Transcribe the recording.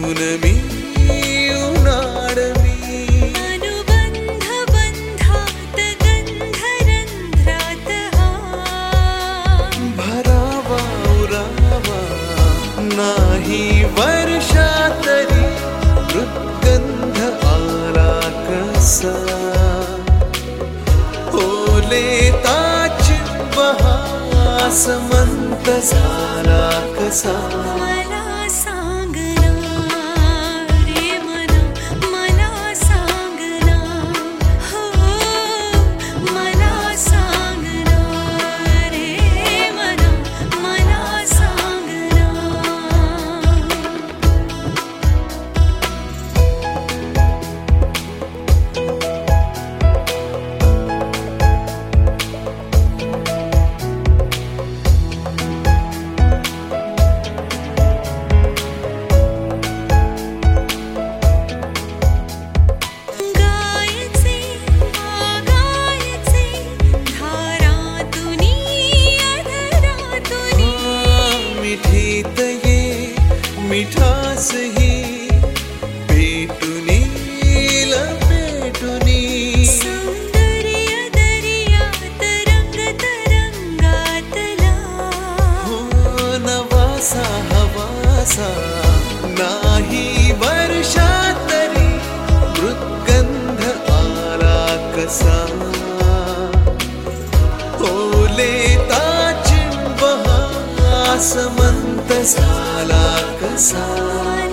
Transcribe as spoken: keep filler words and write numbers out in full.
ऊन मी उन्हाळ मी अनुबंध बंधात गंधरंध्रात हा भरावा उरावा नाही वर्षा तरी मृद्गंध आला कसा ओले ताच बहासमंत झाला कसा मला सांगना रे मना मला सांगना हो मला सांगना रे मना मला सांगना गायचे आगायचे धारातुनी अधरातुनी मिठीत ये मिठासही पेटुनी लपेटुनी सौंदर्य दर्यात रंग तरंगातला हो नवासा हवासा नाही वर्षा तरी मृद्गंध आला कसा ओले ताच बहासमंत झाला कसा